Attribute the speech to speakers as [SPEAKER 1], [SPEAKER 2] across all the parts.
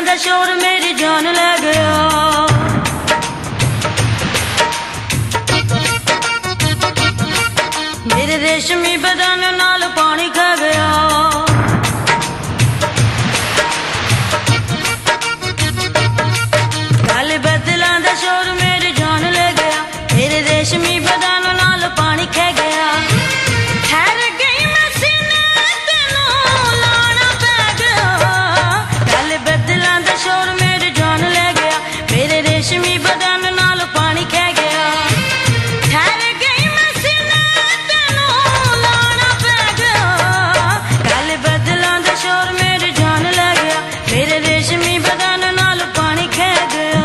[SPEAKER 1] दा शोर मेरी जान ले गया। मेरे रेशमी बदन नाल पानी खा गया। काले बदलां दा शोर मेरी जान ले गया। मेरे रेशमी बदन नाल पानी खा गया। ठहर गई मैं सीने तेनू लाना पै गया। काले बदलां दा शोर मेरी जान ले गया। मेरे रेशमी बदन नाल पानी खा गया। ठहर गई मैं सीने तेनू लाना पै गया। काले बदलां दा शोर मेरी जान ले गया। मेरे रेशमी बदन नाल पानी खा गया।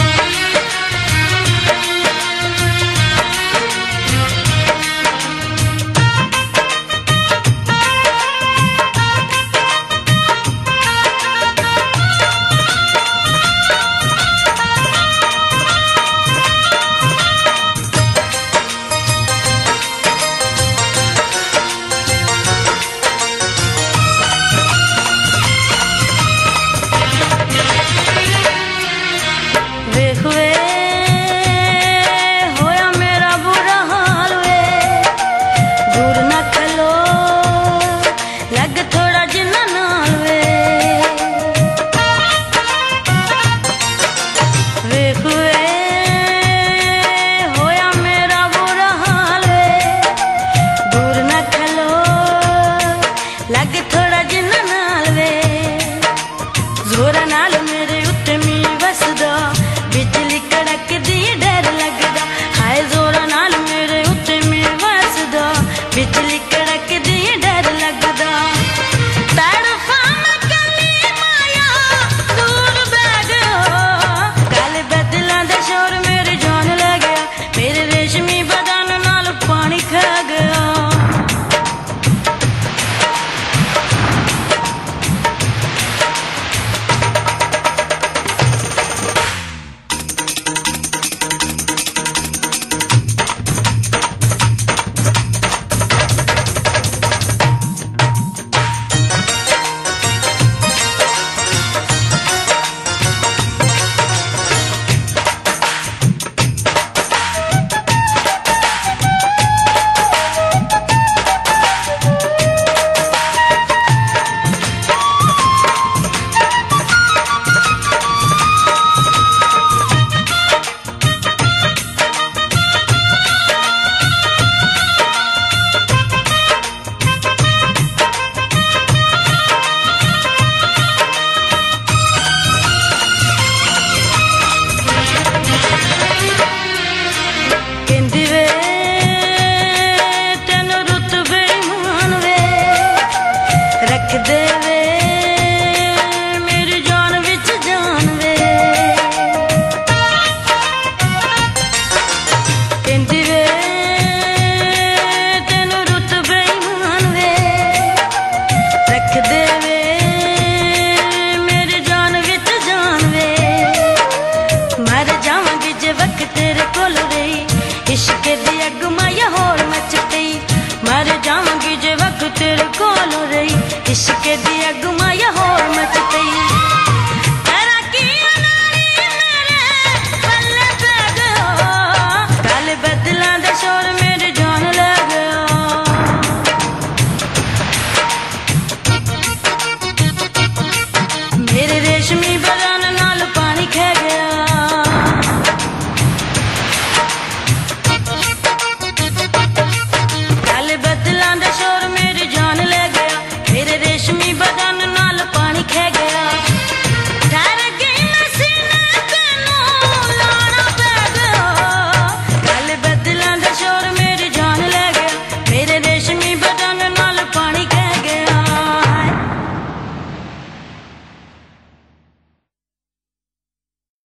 [SPEAKER 1] जोरा नाल मेरे उत्ते मी वसदा, बिजली कड़कदी डर लगदा। हाय जोरा नाल मेरे उत्ते मी वसदा, बिजली कड़कदी डर लगदा। तड़फा मैं कली माया दूर बैठ गया। काले बदलां दा शोर मेरी जान ले गया। मेरे रेशमी बदन नाल पानी खा गया। इश्क दी अग माया होर मच पई। मर जावांगी जे वक्त तेरे कोल रही। इश्क दी अग माया होर मच पई। तेरा की अनारी मेरे पल्ले पै गया। काले बदलां दा शोर मेरी जान ले गया। मेरे रेशमी बदन नाल पानी खा गया। शोर मेरी जान ले गया। मेरे रेशमी बदन नाल पानी खा गया। ठहर गई मैं सीने तेनू लाना पै गया। काले बदलां दा शोर मेरी जान ले गया। मेरे रेशमी